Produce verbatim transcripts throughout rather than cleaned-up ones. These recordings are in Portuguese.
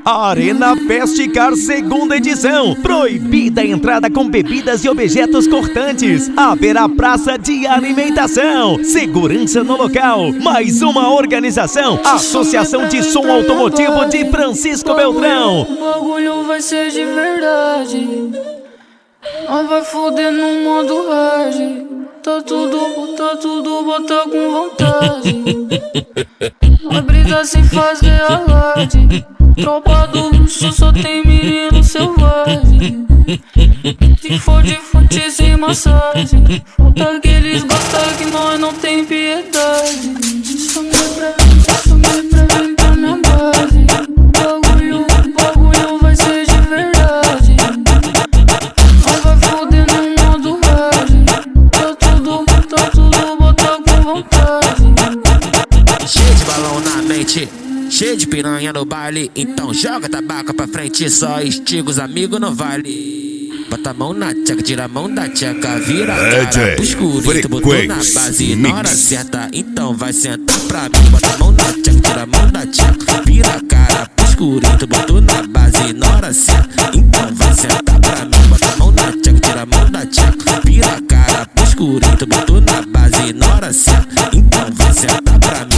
Arena Festicar segunda edição. Proibida a entrada com bebidas e objetos cortantes. Haverá praça de alimentação. Segurança no local. Mais uma organização. Associação de Som Automotivo de Francisco Beltrão. O bagulho vai ser de verdade. Nós vai foder no modo hard. Tá tudo, tá tudo, bota com vontade. Vai brisar sem fazer alarde. Tropa do luxo só tem menino selvagem. Se for de fonte sem massagem, falta que eles gostam que nós não tem piedade. Chama pra, chama pra vir pra minha base. Bagulho, bagulho vai ser de verdade. Nós vai foder no modo hard. Tá tudo, tá tudo, bota com vontade. Cheio de balão na mente, cheio de piranha no baile. Então joga tabaco pra frente, só estiga os amigos não vale. Bota a mão na tcheca, tira a mão da tcheca, vira a cara pro escuro, tu botou na base na hora certa, então vai sentar pra mim. Bota a mão na tcheca, tira a mão da tcheca, vira a cara pro escuro, tu botou na base na hora certa, então vai sentar pra mim. Bota a mão na tcheca, tira a mão da tcheca, vira a cara pro escuro, tu botou na base na hora certa, então vai sentar pra mim.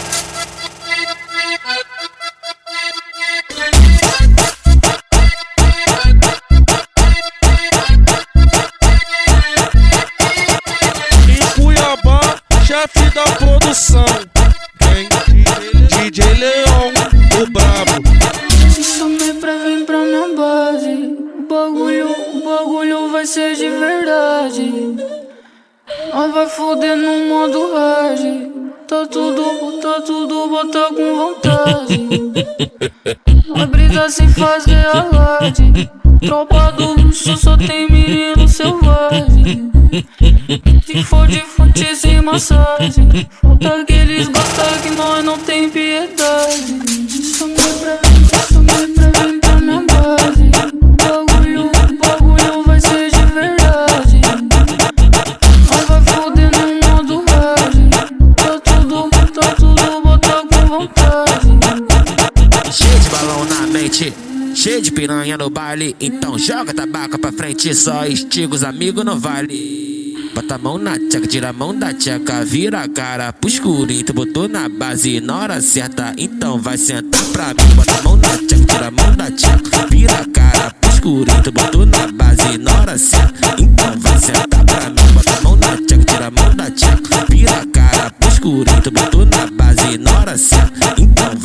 Chefe da produção, quem? D J Leon, o brabo. Te chamei pra vir pra minha base. O bagulho, o bagulho vai ser de verdade. Nós vai foder no modo hard. Tá tudo, tá tudo, bota com vontade. Vai brisar sem fazer alarde. Tropa do luxo só tem menino selvagem. Se for de fonte sem massagem, falta que eles gostam que nós não tem piedade. Chamei pra, chamei pra vir pra minha base. Bagulho, bagulho vai ser de verdade. Nós vai foder no modo hard. Tá tudo, tá tudo, bota com vontade. Cheio de balão na mente, cheio de piranha no baile. Então joga tabaco pra frente, só estiga os amigos não vale. Bota a mão na tcheca, tira a mão da tcheca, vira a cara pro escurinho, tu botou na base na hora certa, então vai sentar pra mim. Bota a mão na tcheca, tira a mão da tcheca, vira a cara pro escurinho, tu botou na base na hora certa, então vai sentar pra mim. Bota a mão na tcheca, tira a mão da tcheca, vira a cara pro escurinho, tu botou na base na hora certa, então